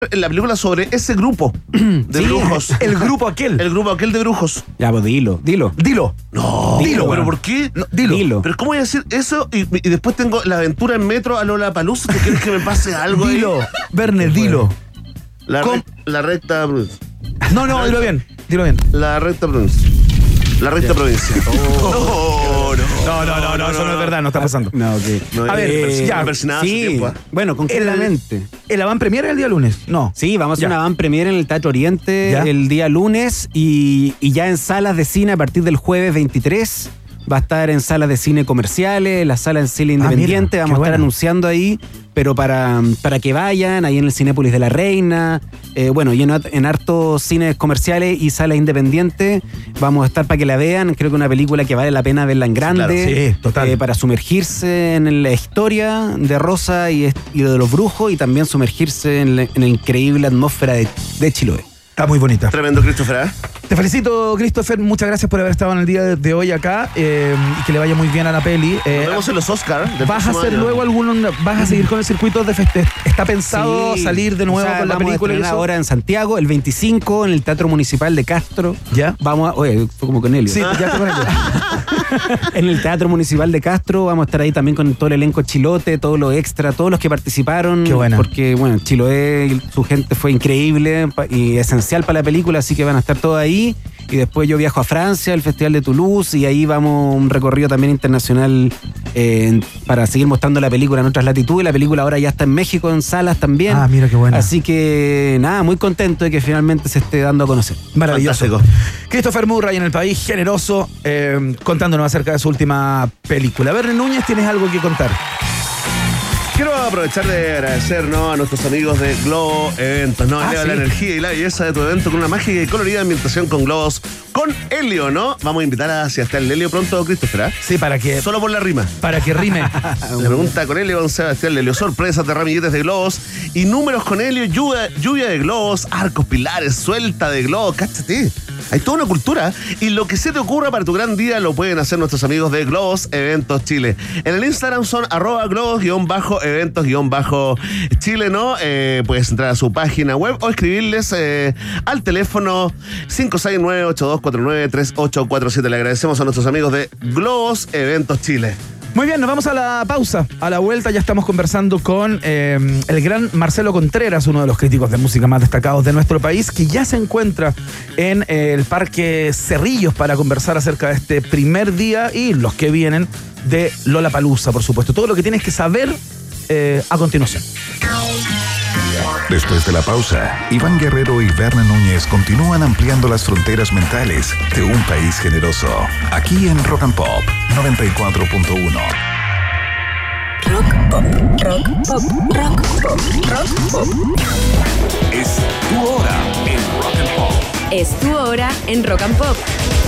en la película sobre ese grupo de brujos. El grupo aquel. El grupo aquel de brujos. Ya, pues dilo. No, Dilo, pero weón. ¿por qué? No, dilo. Pero ¿cómo voy a decir eso? Y después tengo la aventura en metro a Lollapalooza. ¿Tú quieres que me pase algo ahí? Dilo, Werner, dilo. La recta... No, dilo bien. La recta provincia. La recta provincia. No, eso no es verdad, no está pasando. No, ok. No, A ver, ya. Sí, bueno, concretamente. ¿El avant premier es el día lunes? No. Sí, vamos a hacer Ya. una avant premier en el Teatro Oriente Ya. el día lunes y ya en salas de cine a partir del jueves 23. Va a estar en salas de cine comerciales, las salas de cine independiente. mira, Vamos a qué estar bueno. anunciando ahí, pero para que vayan, ahí en el Cinépolis de la Reina, y en hartos cines comerciales y salas independientes. Vamos a estar para que la vean. Creo que es una película que vale la pena verla en grande. Claro, sí, total. Para sumergirse en la historia de Rosa y de los brujos y también sumergirse en la increíble atmósfera de Chiloé. Está muy bonita. Tremendo, Christopher. Te felicito, Christopher. Muchas gracias por haber estado en el día de hoy acá y que le vaya muy bien a la peli. Nos vemos en los Oscars. ¿Vas a hacer luego vas a seguir con el circuito de ¿Está pensado Sí. salir de nuevo con la vamos película a y estrenar eso? ahora en Santiago, el 25, en el Teatro Municipal de Castro. ¿Ya? Oye, fue como con Helio. Sí, ya está con ello. En el Teatro Municipal de Castro vamos a estar ahí también con todo el elenco Chilote, todos los extras, todos los que participaron. Qué buena. Porque, Chiloé y su gente fue increíble y esencial para la película, así que van a estar todos ahí. Y después yo viajo a Francia, al Festival de Toulouse, y ahí vamos a un recorrido también internacional para seguir mostrando la película en otras latitudes. La película ahora ya está en México, en salas también. Ah, mira qué buena. Así que, nada, muy contento de que finalmente se esté dando a conocer. Maravilloso. Fantástico. Christopher Murray en El País, generoso, contándonos acerca de su última película. Werner Núñez, ¿tienes algo que contar? Quiero aprovechar de agradecer, ¿no?, a nuestros amigos de Globo Eventos, ¿no? Eleva la energía y la belleza de tu evento con una mágica y colorida ambientación con globos con helio, ¿no? Vamos a invitar a Sebastián Lelio pronto, Christopher, ¿eh? Sí, para que Solo por la rima. rime. La pregunta con helio con Sebastián Lelio. Sorpresas de ramilletes de globos y números con helio, lluvia de globos, arcos, pilares, suelta de globos. Cáchate. Hay toda una cultura. Y lo que se te ocurra para tu gran día lo pueden hacer nuestros amigos de Globos Eventos Chile. En el Instagram son @globos_eventos_Chile, ¿no? Puedes entrar a su página web o escribirles al teléfono 569-8249-3847. Le agradecemos a nuestros amigos de Globos Eventos Chile. Muy bien, nos vamos a la pausa. A la vuelta ya estamos conversando con el gran Marcelo Contreras, uno de los críticos de música más destacados de nuestro país, que ya se encuentra en el Parque Cerrillos para conversar acerca de este primer día y los que vienen de Lollapalooza, por supuesto. Todo lo que tienes que saber a continuación. Después de la pausa, Iván Guerrero y Werner Núñez continúan ampliando las fronteras mentales de un país generoso. Aquí en Rock and Pop 94.1. Rock pop, rock pop, rock pop, rock pop. Es tu hora en Rock and Pop. Es tu hora en Rock and Pop.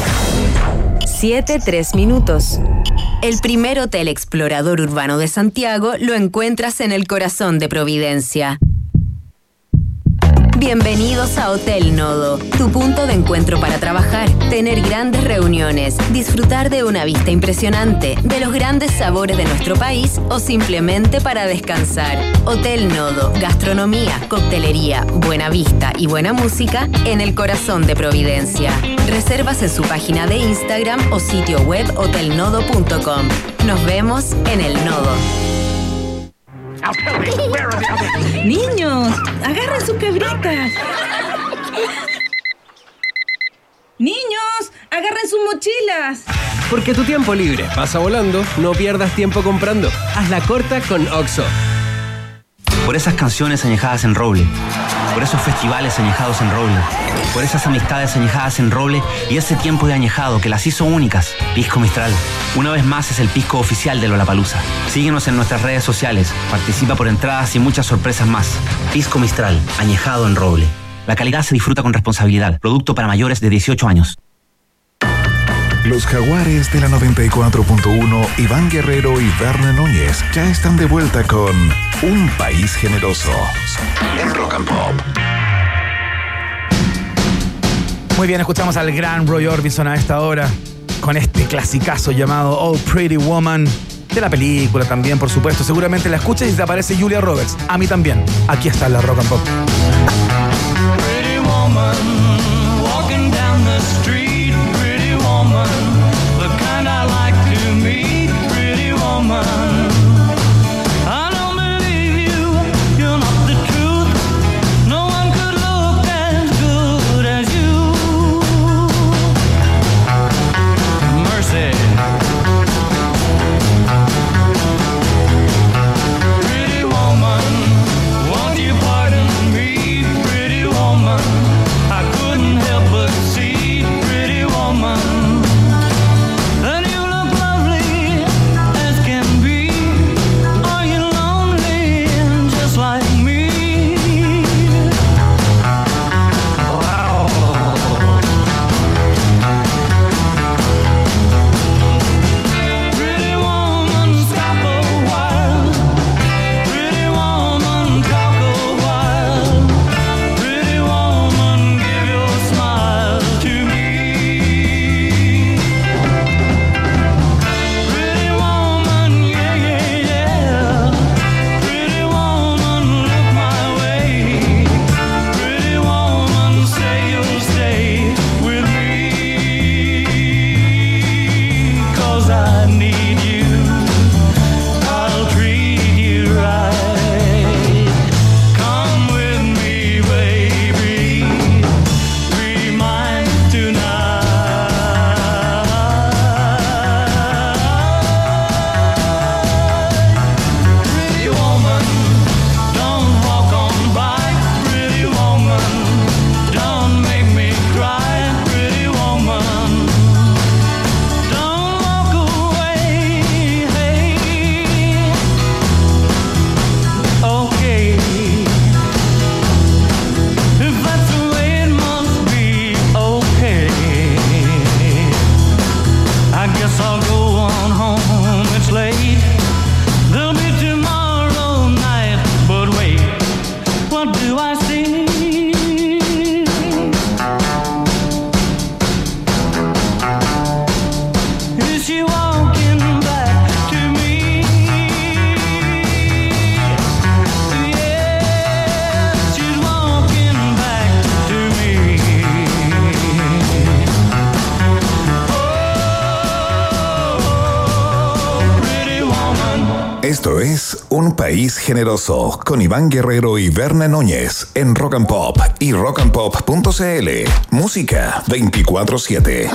7:03. El primer hotel explorador urbano de Santiago lo encuentras en el corazón de Providencia. Bienvenidos a Hotel Nodo, tu punto de encuentro para trabajar, tener grandes reuniones, disfrutar de una vista impresionante, de los grandes sabores de nuestro país o simplemente para descansar. Hotel Nodo, gastronomía, coctelería, buena vista y buena música en el corazón de Providencia. Reservas en su página de Instagram o sitio web hotelnodo.com. Nos vemos en el Nodo. Niños, agarren sus cabritas. Niños, agarren sus mochilas. Porque tu tiempo libre pasa volando, no pierdas tiempo comprando. Hazla corta con OXXO. Por esas canciones añejadas en roble, por esos festivales añejados en roble, por esas amistades añejadas en roble y ese tiempo de añejado que las hizo únicas. Pisco Mistral, una vez más es el pisco oficial de Lollapalooza. Síguenos en nuestras redes sociales, participa por entradas y muchas sorpresas más. Pisco Mistral, añejado en roble. La calidad se disfruta con responsabilidad. Producto para mayores de 18 años. Los Jaguares de la 94.1, Iván Guerrero y Werner Núñez ya están de vuelta con Un País Generoso en Rock and Pop. Muy bien, escuchamos al gran Roy Orbison a esta hora con este clasicazo llamado Oh Pretty Woman, de la película también, por supuesto. Seguramente la escuchas y te aparece Julia Roberts. A mí también. Aquí está la Rock and Pop. do I see? Is she walking back to me? Yeah, she's walking back to me. Oh, pretty woman. Esto es Un País Generoso con Iván Guerrero y Berna Núñez en Rock and Pop y rockandpop.cl. Música 24/7.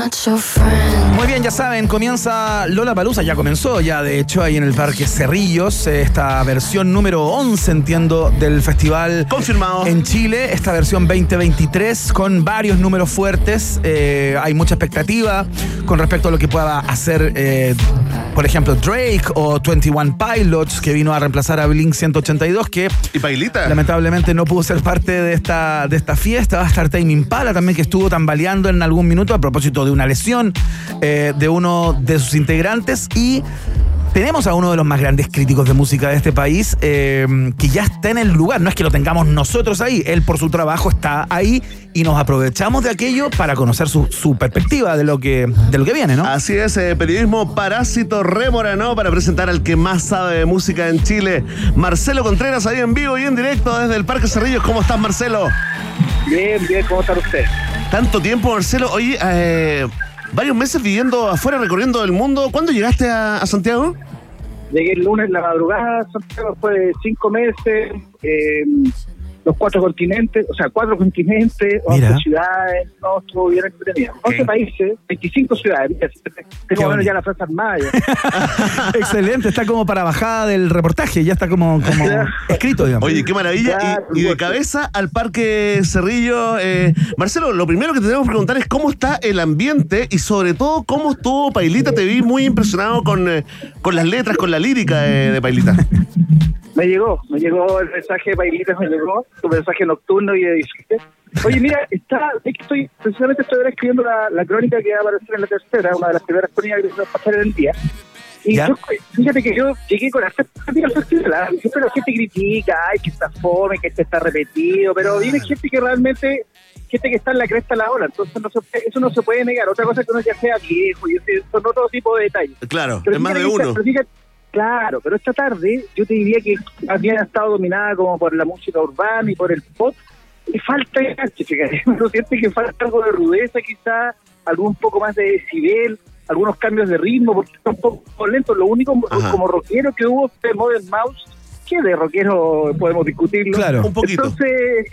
Muy bien, ya saben, comienza Lollapalooza, ya comenzó, ya de hecho ahí en el Parque Cerrillos, esta versión número 11, entiendo, del festival. Confirmado. En Chile, esta versión 2023 con varios números fuertes. Hay mucha expectativa con respecto a lo que pueda hacer, por ejemplo, Drake o 21 Pilots, que vino a reemplazar a Blink 182, que ¿Y Pailita? lamentablemente no pudo ser parte de esta fiesta. Va a estar Tame Impala también, que estuvo tambaleando en algún minuto a propósito de una lesión de uno de sus integrantes. Y tenemos a uno de los más grandes críticos de música de este país, que ya está en el lugar. No es que lo tengamos nosotros ahí, él por su trabajo está ahí y nos aprovechamos de aquello para conocer su perspectiva de lo que viene, ¿no? Así es, periodismo parásito rémora, ¿no? Para presentar al que más sabe de música en Chile, Marcelo Contreras, ahí en vivo y en directo desde el Parque Cerrillos. ¿Cómo estás, Marcelo? Bien, ¿cómo están ustedes? Tanto tiempo, Marcelo. Oye, varios meses viviendo afuera, recorriendo el mundo. ¿Cuándo llegaste a Santiago? Llegué el lunes en la madrugada a Santiago, después de 5 meses, los 4 continentes, 4 continentes, 11 ciudades, no, estuvo bien entretenido. 11 países, 25 ciudades, tengo bueno ya la Fuerza Armada. Excelente, está como para bajada del reportaje, ya está como escrito, digamos. Oye, qué maravilla, y de cabeza al Parque Cerrillo. Marcelo, lo primero que te tenemos que preguntar es cómo está el ambiente y sobre todo cómo estuvo Pailita. Te vi muy impresionado con las letras, con la lírica de Pailita. Me llegó el mensaje de Pailita, tu mensaje nocturno y de disfrute. Oye, mira, precisamente estoy ahora escribiendo la crónica que va a aparecer en La Tercera, una de las primeras crónicas que se va a pasar en el día. Y fíjate que yo llegué con esta expectativa. Siempre la gente critica, que está fome, que está repetido, pero viene gente que realmente, gente que está en la cresta de la ola, entonces eso no se puede negar. Otra cosa es que uno ya sea viejo, y son otro tipo de detalles. Claro, pero es más de uno. Claro, pero esta tarde yo te diría que había estado dominada como por la música urbana y por el pop, y falta enganche, fíjate. Uno siente que falta algo de rudeza, quizás, algo un poco más de decibel, algunos cambios de ritmo, porque está un poco lento. Lo único como rockero que hubo fue Modern Mouse, que de rockero podemos discutirlo. Claro, un poquito. Entonces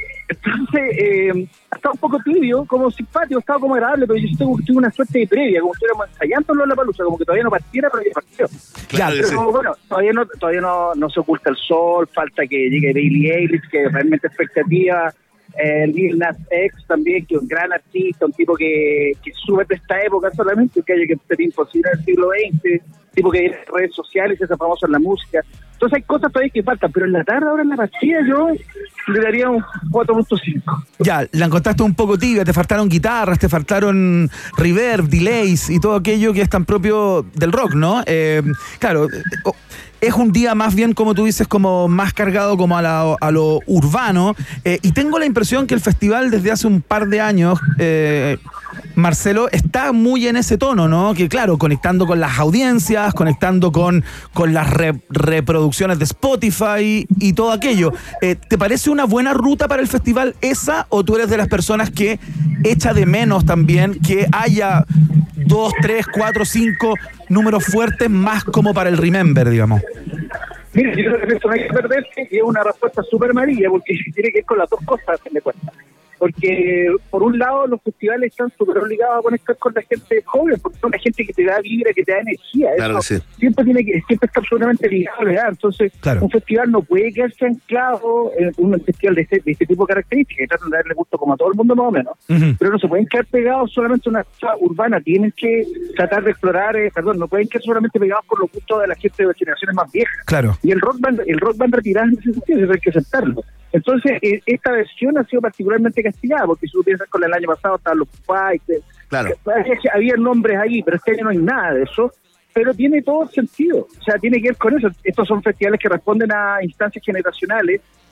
ha estado un poco tibio, como simpático, ha estado como agradable, pero yo tuve una suerte de previa, como si estuviéramos ensayando Lollapalooza, como que todavía no partiera, pero ya partió. Claro, pero como, bueno, todavía no se oculta el sol, falta que llegue Billie Eilish, que realmente expectativa. Lil Nas X también, que es un gran artista, un tipo que sube de esta época solamente, que haya que ser imposible en el siglo XX, tipo que tiene redes sociales y se hace famoso en la música. Entonces hay cosas todavía que faltan, pero en la tarde, ahora en la partida, yo le daría un 4.5. Ya, la encontraste un poco tibia, te faltaron guitarras, te faltaron reverb, delays y todo aquello que es tan propio del rock, ¿no? Claro, es un día más bien, como tú dices, como más cargado como a lo urbano, y tengo la impresión que el festival desde hace un par de años, Marcelo, está muy en ese tono, ¿no? Que claro, conectando con las audiencias, conectando con las reproducciones de Spotify y todo aquello. ¿Te parece una buena ruta para el festival esa, o tú eres de las personas que echa de menos también que haya 2, 3, 4, 5 números fuertes más como para el Remember, digamos? Mira, yo creo que eso no hay que perderse, y es una respuesta súper amarilla, porque tiene que ir con las dos cosas, que me cuesta. Porque, por un lado, los festivales están súper obligados a conectar con la gente joven, porque son la gente que te da vibra, que te da energía. Claro, eso sí. Siempre está absolutamente ligado, ¿verdad? Entonces, claro, un festival no puede quedarse anclado en un festival de este tipo de características, que tratan de darle gusto como a todo el mundo más o menos. Uh-huh. Pero no se pueden quedar pegados solamente a una cosa urbana, tienen que tratar de explorar, no pueden quedar solamente pegados por los gustos de la gente de las generaciones más viejas. Claro. Y el rock van retirando en ese sentido, hay que aceptarlo. Entonces, esta versión ha sido particularmente castigada, porque si tú piensas con el año pasado estaban los Fighters, claro, había nombres ahí, pero este año no hay nada de eso, pero tiene todo el sentido, o sea, tiene que ver con eso. Estos son festivales que responden a instancias generacionales,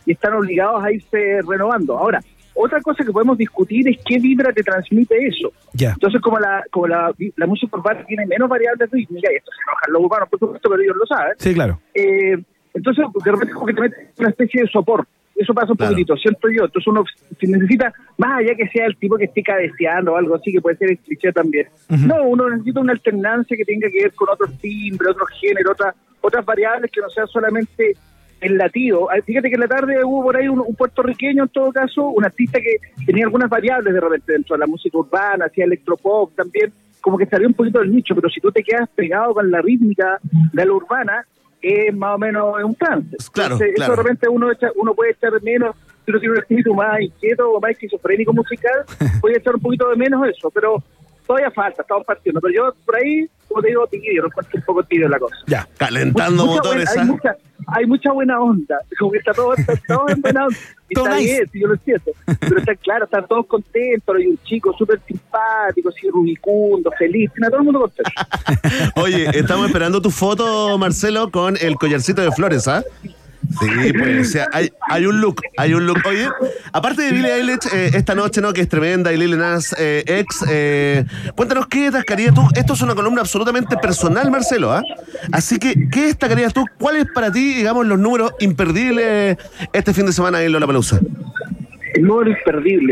y están obligados a irse renovando. Ahora, otra cosa que podemos discutir es qué vibra te transmite eso. Ya. Entonces, como la música urbana tiene menos variables rítmicas, y esto se enojan los urbanos, por supuesto, pero ellos lo saben. Sí, claro. Entonces, de repente, como que te metes una especie de sopor. Eso pasa un poquitito, siento yo. Entonces, uno si necesita, más allá que sea el tipo que esté cabeceando o algo así, que puede ser el cliché también. No, uno necesita una alternancia que tenga que ver con otros timbres, otros géneros, otras variables que no sean solamente el latido. Fíjate que en la tarde hubo por ahí un puertorriqueño, en todo caso, un artista que tenía algunas variables de repente dentro de la música urbana, hacía electropop también, como que salió un poquito del nicho, pero si tú te quedas pegado con la rítmica de la urbana, es más o menos un trance. Claro, entonces, claro. eso de repente uno puede echar de menos, si uno tiene un espíritu más inquieto o más esquizofrénico musical, puede echar un poquito de menos eso, pero todavía falta, estamos partiendo. Pero yo por ahí, como te digo, tibio, no encuentro un poco tibio la cosa. Ya. Calentando motores. Hay mucha buena onda, como que está todo en buena onda. Y Todo está nice. bien, sí, yo lo siento. Pero está claro, están todos contentos. Hay un chico súper simpático, así rubicundo, feliz, tiene a todo el mundo contento. Oye, estamos esperando tu foto, Marcelo, con el collarcito de flores, ¿ah? Sí, pues, o sea, hay un look. Oye, aparte de Billie Eilish, esta noche, ¿no? Que es tremenda, y Lil Nas X, cuéntanos qué destacarías tú. Esto es una columna absolutamente personal, Marcelo, ¿ah? Así que, ¿qué destacarías tú? ¿Cuáles para ti, digamos, los números imperdibles este fin de semana en Lollapalooza? El número imperdible.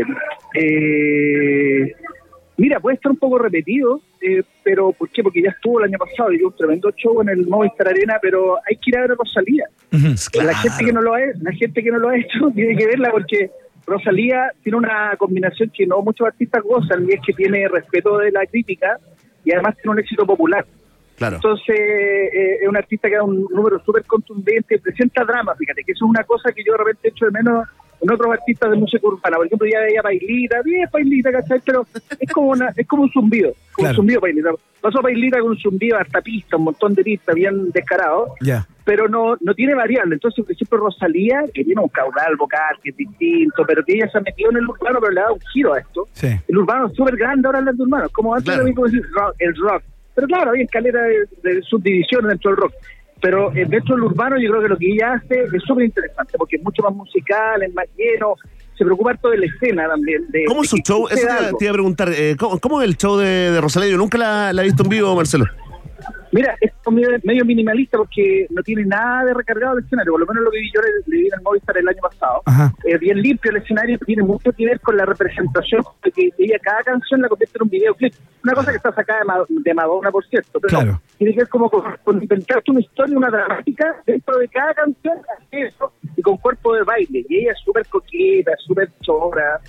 Mira, puede estar un poco repetido, pero ¿por qué? Porque ya estuvo el año pasado y dio un tremendo show en el Movistar Arena, pero hay que ir a ver a Rosalía. Claro. La gente que no lo ha hecho tiene que verla, porque Rosalía tiene una combinación que no muchos artistas gozan, y es que tiene respeto de la crítica y además tiene un éxito popular. Claro. Entonces, es un artista que da un número súper contundente, presenta drama, fíjate, que eso es una cosa que yo de repente echo de menos en otros artistas de música urbana. Por ejemplo, ya veía Pailita, bien Pailita, ¿cachai? Pero es como un zumbido, Claro. un zumbido Pailita. Pasó Pailita con un zumbido, hasta pista, un montón de pistas, bien descarado, Ya. pero no tiene variable. Entonces, por ejemplo, Rosalía, que tiene un caudal vocal que es distinto, pero que ella se ha metido en el urbano, pero le ha dado un giro a esto. Sí. El urbano es súper grande ahora hablando de urbano, como antes Claro. era como decir el rock. Pero claro, hay escalera de subdivisiones dentro del rock. Pero dentro del urbano yo creo que lo que ella hace es súper interesante, porque es mucho más musical, es más lleno, se preocupa harto de la escena también. ¿Cómo es su show? Eso te iba a preguntar. ¿Cómo es el show de Rosalía? Yo nunca la he visto en vivo, Marcelo. Mira, es medio minimalista porque no tiene nada de recargado el escenario, por lo menos lo que vi yo le vi en el Movistar el año pasado. Ajá. Bien limpio el escenario, tiene mucho que ver con la representación, porque ella cada canción la convierte en un videoclip. Una cosa que está sacada de Madonna, por cierto, pero Claro. tiene que ver como con inventarte una historia, una dramática dentro de cada canción, así eso, y con cuerpo de baile. Y ella es súper coqueta, súper chora.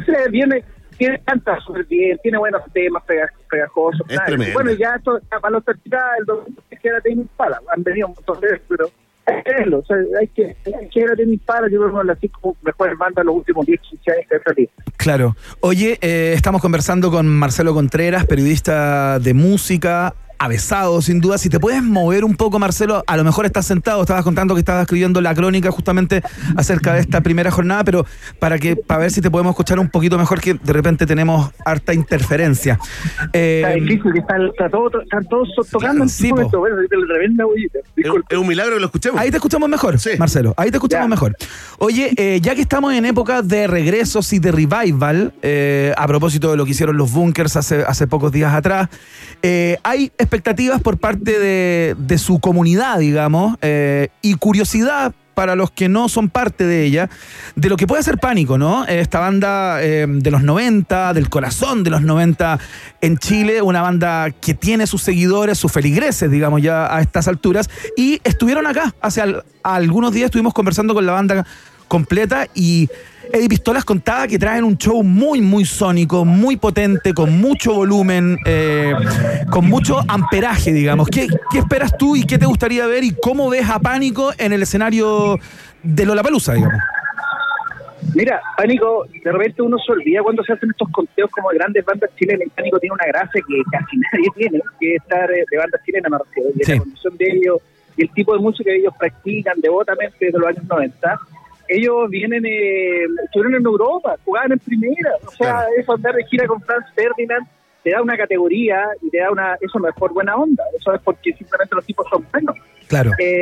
Canta súper bien, tiene buenos temas pegajosos. Es tremendo. Bueno, ya esto, para los artistas, el domingo que era Tame Impala, han venido un montón de veces, pero hay que verlo, o sea, hay que ver a Tame Impala, yo creo que es una de las 5 mejores bandas de los últimos 10, 15 años que ha salido. Claro. Oye, estamos conversando con Marcelo Contreras, periodista de música, avesado sin duda. Si te puedes mover un poco, Marcelo, a lo mejor estás sentado, estabas contando que estabas escribiendo la crónica justamente acerca de esta primera jornada, pero para ver si te podemos escuchar un poquito mejor, que de repente tenemos harta interferencia. Está difícil, que están todos tocando. Sí, bueno, es tremenda bullita. Es un milagro que lo escuchemos. Ahí te escuchamos mejor, Sí. Marcelo. Ahí te escuchamos mejor. Oye, ya que estamos en época de regresos y de revival, a propósito de lo que hicieron los Bunkers hace pocos días atrás, hay expectativas por parte de su comunidad, digamos, y curiosidad para los que no son parte de ella, de lo que puede ser Pánico, ¿no? Esta banda de los 90, del corazón de los 90 en Chile, una banda que tiene sus seguidores, sus feligreses, digamos, ya a estas alturas, y estuvieron acá. Hace algunos días estuvimos conversando con la banda completa y Eddie Pistolas contaba que traen un show muy, muy sónico, muy potente, con mucho volumen, con mucho amperaje, digamos. ¿Qué esperas tú y qué te gustaría ver y cómo ves a Pánico en el escenario de Lollapalooza, digamos? Mira, Pánico, de repente uno se olvida cuando se hacen estos conteos como de grandes bandas chilenas. Pánico tiene una gracia que casi nadie tiene, que es estar de bandas chilenas, me refiero, y Sí. la condición de ellos y el tipo de música que ellos practican devotamente desde los años 90. Ellos estuvieron en Europa, jugaban en primera, o sea, Claro. eso andar de gira con Franz Ferdinand te da una categoría y te da eso no es por buena onda, eso es porque simplemente los tipos son buenos. Claro.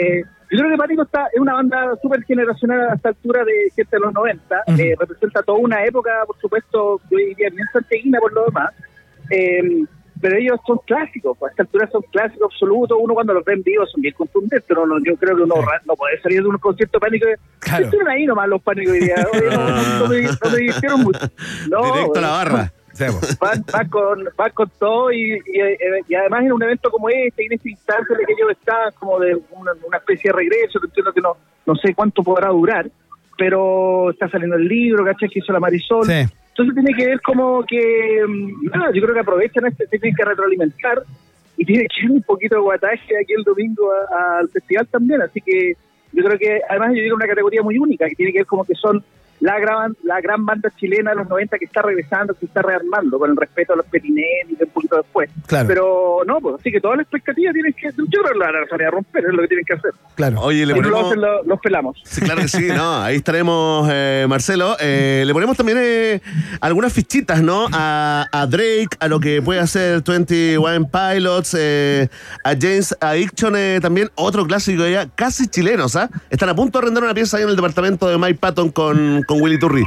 Yo creo que Pánico es una banda súper generacional a esta altura de gente de los 90. Representa toda una época, por supuesto, yo diría bien santiaguina por lo demás. Pero ellos son clásicos, a esta altura son clásicos absolutos. Uno cuando los ve en vivo son bien contundentes. Yo creo que uno no puede salir de un concierto de Pánico. Claro. Estuvieron ahí nomás los Pánicos hoy día. No me dijeron mucho. No, Directo a la barra. Van con todo y además en un evento como este, en esta instancia de que ellos están como de una especie de regreso, que entiendo que no sé cuánto podrá durar, pero está saliendo el libro, ¿cachai? Que hizo la Marisol. Sí. Entonces tiene que ver como que, yo creo que aprovechan tienen que retroalimentar y tiene que ir un poquito de guataje aquí el domingo al festival también, así que yo creo que además yo digo una categoría muy única, que tiene que ver como que son la gran banda chilena de los 90 que está regresando, que está rearmando, con el respeto a los Petinelli y un poquito después. Claro. Pero no, pues así que todas las expectativas tienen que, yo creo que la van a salir a romper, es lo que tienen que hacer. Claro. Oye, le Si no lo ponemos... hacen, los pelamos. Sí, claro que sí, ¿no? Ahí estaremos, Marcelo. Le ponemos también algunas fichitas, ¿no? A Drake, a lo que puede hacer 21 Pilots, a James Addiction, también otro clásico ya, casi chilenos, ¿ah? Están a punto de arrendar una pieza ahí en el departamento de Mike Patton con Willy Turri.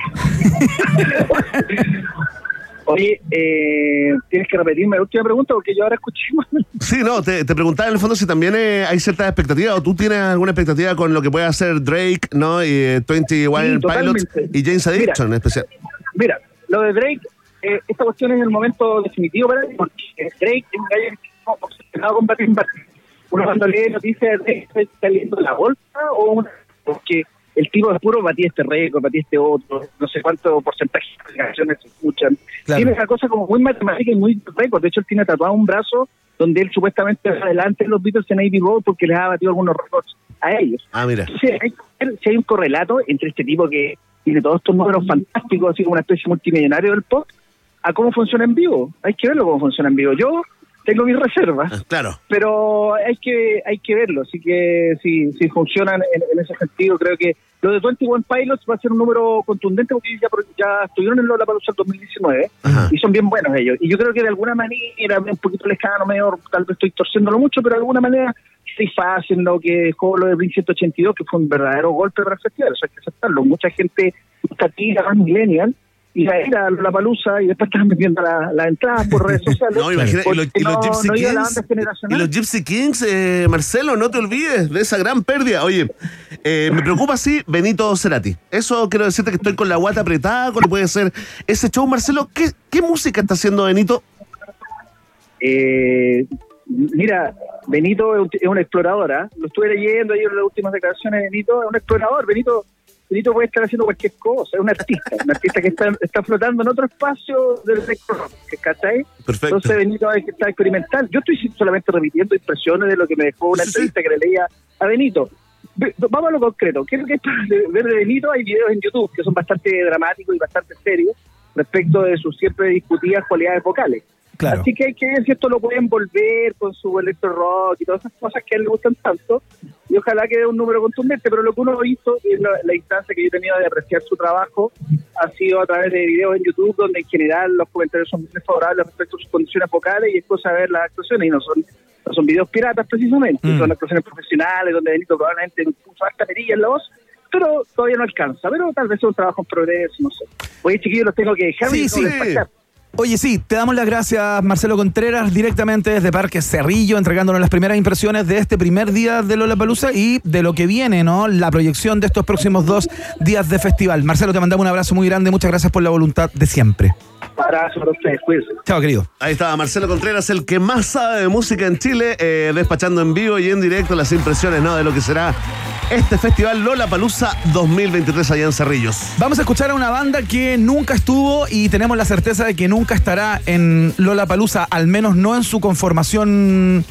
Oye, tienes que repetirme la última pregunta porque yo ahora escuché mal. Sí, no, te preguntaba en el fondo si también hay ciertas expectativas o tú tienes alguna expectativa con lo que puede hacer Drake, ¿no? Y 21 Pilots y James Addiction en especial. Mira, lo de Drake, esta cuestión es el momento definitivo para él, porque Drake es un gallo que está obsesionado con batir. Uno cuando lee noticias de Drake está leyendo la bolsa porque el tipo de puro batía este récord, batía este otro, no sé cuánto porcentaje de canciones se escuchan. Claro. Tiene esa cosa como muy matemática y muy récord. De hecho, él tiene tatuado un brazo donde él supuestamente va adelante en los Beatles en Abbey Road porque les ha batido algunos récords a ellos. Ah, mira. Entonces, hay un correlato entre este tipo que tiene todos estos números fantásticos, así como una especie multimillonario del pop, a cómo funciona en vivo. Hay que verlo cómo funciona en vivo. Yo tengo mis reservas, claro, pero hay que verlo. Así que si funcionan en ese sentido, creo que lo de 21 Pilots va a ser un número contundente porque ya estuvieron en Lollapalooza 2019. Ajá. Y son bien buenos ellos. Y yo creo que de alguna manera, un poquito lejano, medio, tal vez estoy torciéndolo mucho, pero de alguna manera sí fácil, ¿no? Que dejó lo de Blink 182, que fue un verdadero golpe para el festival, eso hay que aceptarlo. Mucha gente está aquí, más millennial, y a ir a Lollapalooza y después estaban vendiendo las entradas por redes sociales. No, imagínate, y los Gypsy Kings, Marcelo, no te olvides de esa gran pérdida. Oye, me preocupa sí Benito Cerati. Eso quiero decirte que estoy con la guata apretada con lo que puede ser ese show. Marcelo, ¿qué música está haciendo Benito? Mira, Benito es un explorador, ¿eh? Lo estuve leyendo ayer en las últimas declaraciones de Benito, es un explorador. Benito puede estar haciendo cualquier cosa, es un artista que está flotando en otro espacio del sector, ¿cachai? Perfecto. Entonces Benito está experimental. Yo estoy solamente repitiendo impresiones de lo que me dejó una entrevista que le leía a Benito. Vamos a lo concreto. ¿Qué es lo que es para ver de Benito? Hay videos en YouTube que son bastante dramáticos y bastante serios respecto de sus siempre discutidas cualidades vocales. Claro. Así que hay que ver si esto lo pueden volver con su electro rock y todas esas cosas que a él le gustan tanto, y ojalá que dé un número contundente. Pero lo que uno hizo, y la instancia que yo he tenido de apreciar su trabajo, ha sido a través de videos en YouTube donde en general los comentarios son muy favorables respecto a sus condiciones vocales, y es cosa de ver las actuaciones, y no son videos piratas precisamente, son actuaciones profesionales donde Benito probablemente puso hasta perilla en la voz, pero todavía no alcanza. Pero tal vez es un trabajo en progreso, no sé. Oye, chiquillos, los tengo que dejar. Sí. Oye, sí, te damos las gracias, Marcelo Contreras, directamente desde Parque Cerrillo, entregándonos las primeras impresiones de este primer día de Lollapalooza y de lo que viene, ¿no? La proyección de estos próximos 2 días de festival. Marcelo, te mandamos un abrazo muy grande, muchas gracias por la voluntad de siempre. Abrazo para ustedes, cuídense. Chao, querido. Ahí estaba Marcelo Contreras, el que más sabe de música en Chile, despachando en vivo y en directo las impresiones, ¿no? De lo que será este festival Lollapalooza 2023 allá en Cerrillos. Vamos a escuchar a una banda que nunca estuvo y tenemos la certeza de que nunca estará en Lollapalooza, al menos no en su conformación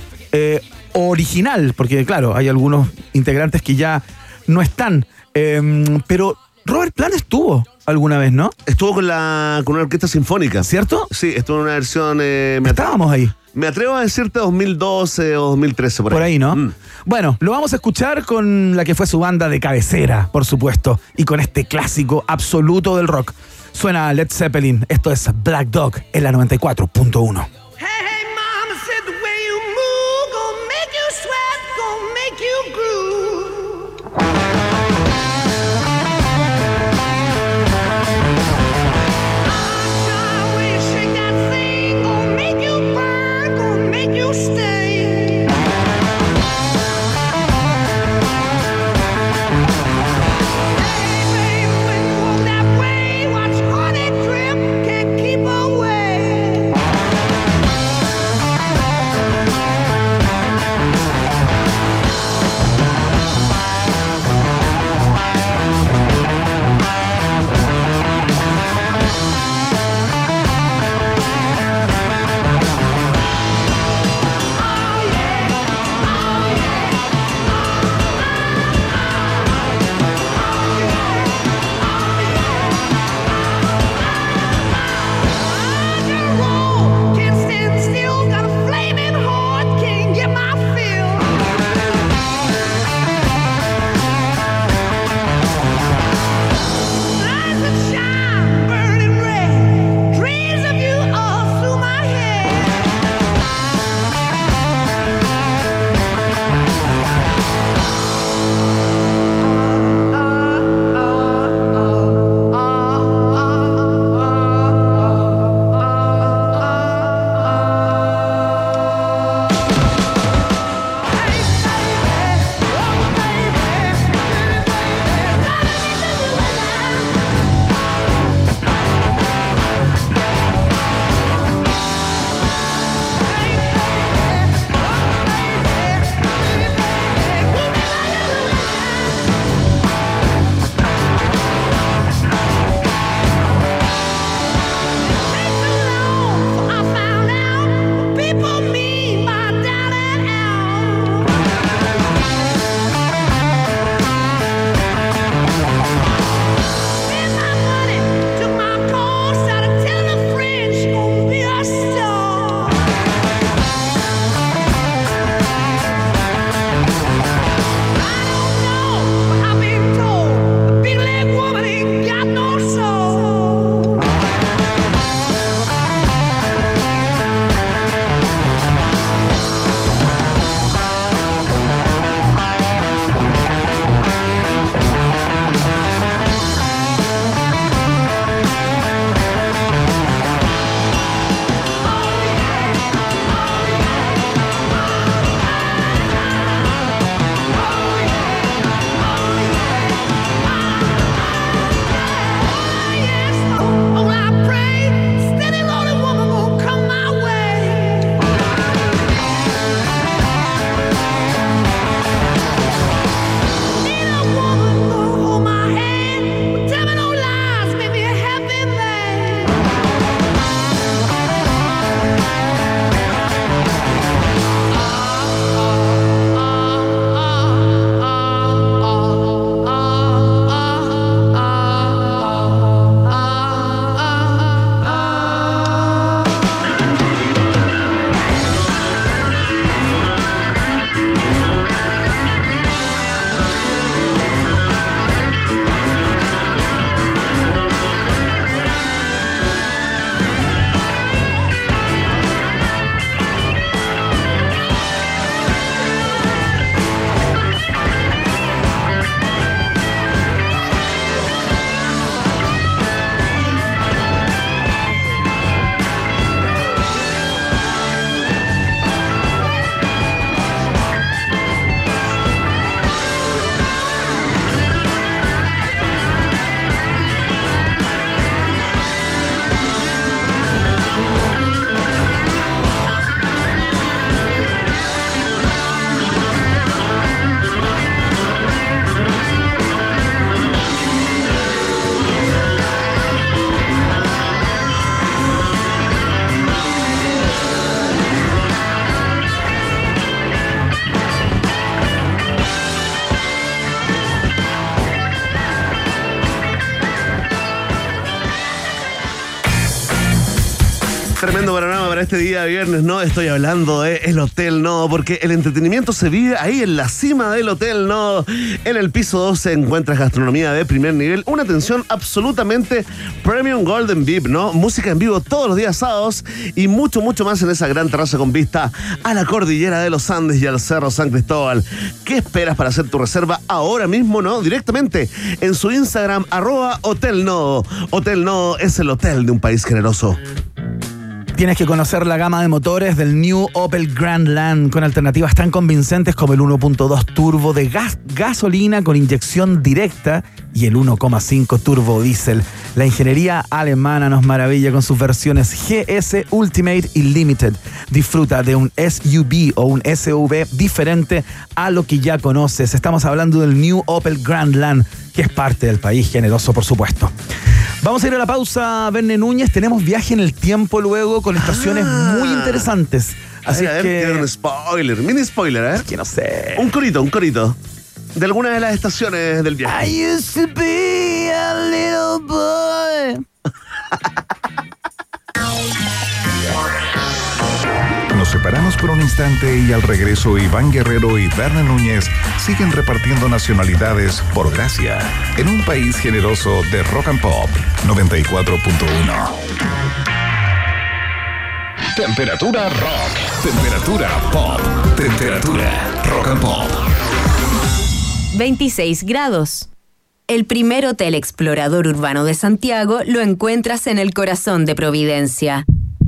original, porque claro, hay algunos integrantes que ya no están, pero Robert Plant estuvo alguna vez, ¿no? Estuvo con una orquesta sinfónica. ¿Cierto? Sí, estuvo en una versión... Estábamos ahí. Me atrevo a decirte 2012 o 2013, por ahí. Por ahí, ¿no? Bueno, lo vamos a escuchar con la que fue su banda de cabecera, por supuesto, y con este clásico absoluto del rock. Suena Led Zeppelin, esto es Black Dog en la 94.1. Mama said the way you move, gonna make you sweat, gonna make you groove. Tremendo panorama para este día viernes, ¿no? Estoy hablando de el Hotel Nodo, porque el entretenimiento se vive ahí en la cima del Hotel Nodo. En el piso 2 se encuentra gastronomía de primer nivel, una atención absolutamente premium golden VIP, ¿no? Música en vivo todos los días sábados y mucho, mucho más en esa gran terraza con vista a la cordillera de los Andes y al Cerro San Cristóbal. ¿Qué esperas para hacer tu reserva ahora mismo, no? Directamente en su Instagram, @Hotel Nodo. Hotel Nodo es el hotel de un país generoso. Tienes que conocer la gama de motores del New Opel Grandland con alternativas tan convincentes como el 1.2 turbo de gasolina con inyección directa y el 1.5 turbo diésel. La ingeniería alemana nos maravilla con sus versiones GS Ultimate y Limited. Disfruta de un SUV o un SUV diferente a lo que ya conoces. Estamos hablando del New Opel Grandland, que es parte del país generoso, por supuesto. Vamos a ir a la pausa, Verne Núñez. Tenemos viaje en el tiempo luego con estaciones muy interesantes. Así a ver, que... quiero un spoiler, mini spoiler, ¿eh? Que no sé. Un corito. De alguna de las estaciones del viaje. I used to be a little boy. Nos separamos por un instante y al regreso Iván Guerrero y Verne Núñez siguen repartiendo nacionalidades por gracia en un país generoso de Rock and Pop 94.1. Temperatura rock, temperatura pop, temperatura rock and pop. 26 grados. El primer hotel explorador urbano de Santiago lo encuentras en el corazón de Providencia.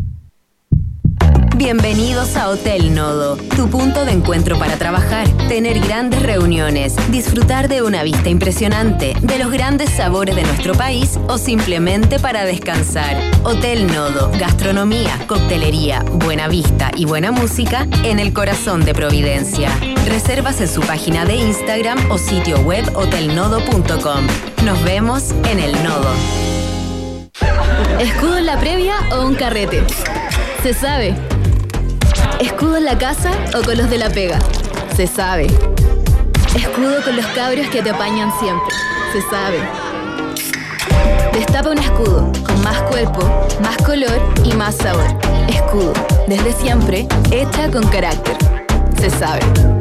Bienvenidos a Hotel Nodo, tu punto de encuentro para trabajar, tener grandes reuniones, disfrutar de una vista impresionante, de los grandes sabores de nuestro país o simplemente para descansar. Hotel Nodo, gastronomía, coctelería, buena vista y buena música en el corazón de Providencia. Reservas en su página de Instagram o sitio web hotelnodo.com. Nos vemos en el Nodo. ¿Escudo en la previa o un carrete? Se sabe. ¿Escudo en la casa o con los de la pega? Se sabe. Escudo con los cabros que te apañan siempre. Se sabe. Destapa un escudo con más cuerpo, más color y más sabor. Escudo, desde siempre, hecha con carácter. Se sabe.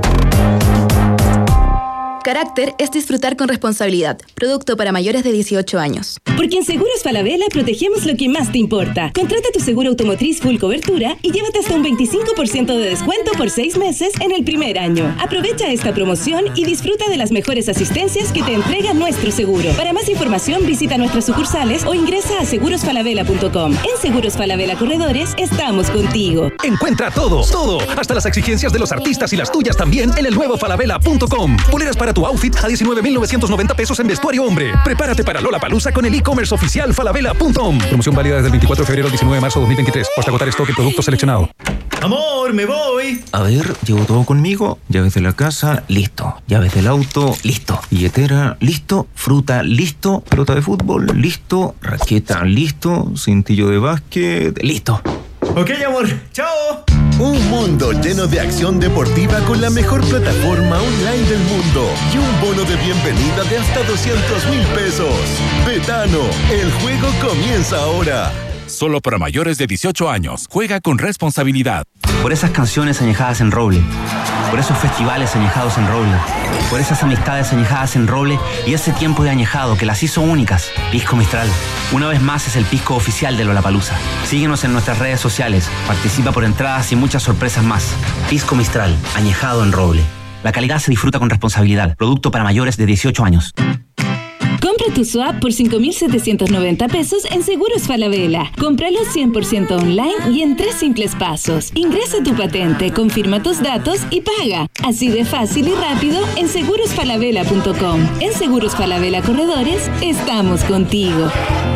Carácter es disfrutar con responsabilidad. Producto para mayores de 18 años. Porque en Seguros Falabella protegemos lo que más te importa. Contrata tu seguro automotriz full cobertura y llévate hasta un 25% de descuento por 6 meses en el primer año. Aprovecha esta promoción y disfruta de las mejores asistencias que te entrega nuestro seguro. Para más información visita nuestras sucursales o ingresa a segurosfalabella.com. En Seguros Falabella Corredores estamos contigo. Encuentra todo, hasta las exigencias de los artistas y las tuyas también en el nuevo falabella.com. Poleras para tu outfit a 19,990 pesos en vestuario hombre. Prepárate para Lollapalooza con el e-commerce oficial falabella.com. Promoción válida desde el 24 de febrero al 19 de marzo de 2023. Hasta agotar stock y producto seleccionado. Amor, me voy. A ver, llevo todo conmigo. Llaves de la casa, listo. Llaves del auto, listo. Billetera, listo. Fruta, listo. Pelota de fútbol, listo. Raqueta, listo. Cintillo de básquet, listo. Ok, amor. Chao. Un mundo lleno de acción deportiva con la mejor plataforma online del mundo y un bono de bienvenida de hasta 200,000 pesos. Betano, el juego comienza ahora. Solo para mayores de 18 años. Juega con responsabilidad. Por esas canciones añejadas en roble. Por esos festivales añejados en roble. Por esas amistades añejadas en roble y ese tiempo de añejado que las hizo únicas. Pisco Mistral. Una vez más es el pisco oficial de Lollapalooza. Síguenos en nuestras redes sociales. Participa por entradas y muchas sorpresas más. Pisco Mistral. Añejado en roble. La calidad se disfruta con responsabilidad. Producto para mayores de 18 años. Compra tu swap por 5,790 pesos en Seguros Falabella. Cómpralo 100% online y en 3 simples pasos. Ingresa tu patente, confirma tus datos y paga. Así de fácil y rápido en segurosfalabella.com. En Seguros Falabella Corredores, estamos contigo.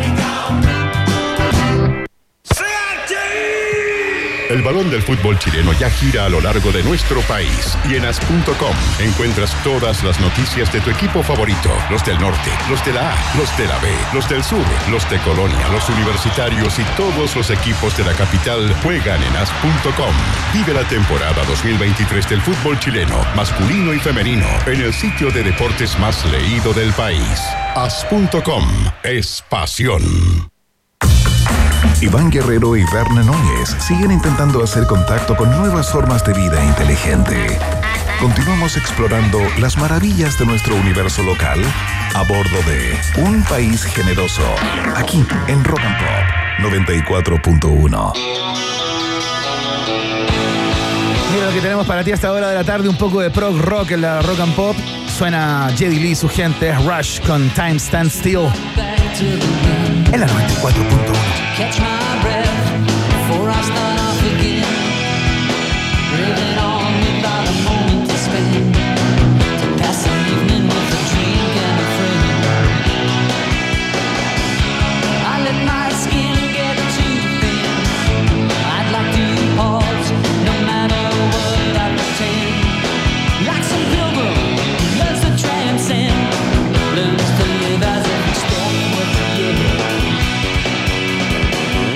El balón del fútbol chileno ya gira a lo largo de nuestro país y en as.com encuentras todas las noticias de tu equipo favorito. Los del norte, los de la A, los de la B, los del sur, los de Colonia, los universitarios y todos los equipos de la capital juegan en as.com. Vive la temporada 2023 del fútbol chileno, masculino y femenino, en el sitio de deportes más leído del país. As.com es pasión. Iván Guerrero y Berna Núñez siguen intentando hacer contacto con nuevas formas de vida inteligente. Continuamos explorando las maravillas de nuestro universo local a bordo de Un País Generoso, aquí en Rock and Pop 94.1. Mira lo que tenemos para ti a esta hora de la tarde, un poco de prog rock en la Rock and Pop. Suena Geddy Lee y su gente, Rush con Time Stand Still en la 94.1. Catch my breath before I start off again. Breathing on without a moment to spend. To pass an evening with a drink and a friend. I let my skin get too thin. I'd like to pause, no matter what I pretend. Like some pilgrim who loves to transcend. Learns to live as if he's staying with the end.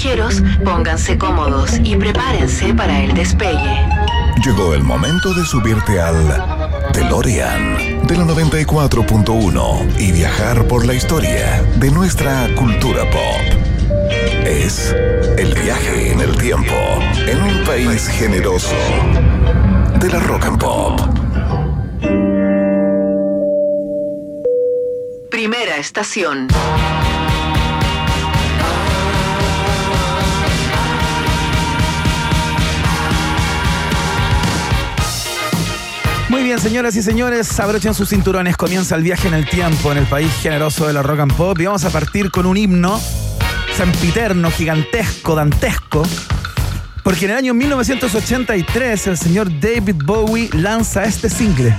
pasajeros, pónganse cómodos y prepárense para el despegue. Llegó el momento de subirte al DeLorean de la 94.1 y viajar por la historia de nuestra cultura pop. Es el viaje en el tiempo en un país generoso de la rock and pop. Primera estación. Muy bien, señoras y señores, abrochen sus cinturones, comienza el viaje en el tiempo en el país generoso de la rock and pop y vamos a partir con un himno sempiterno, gigantesco, dantesco, porque en el año 1983 el señor David Bowie lanza este single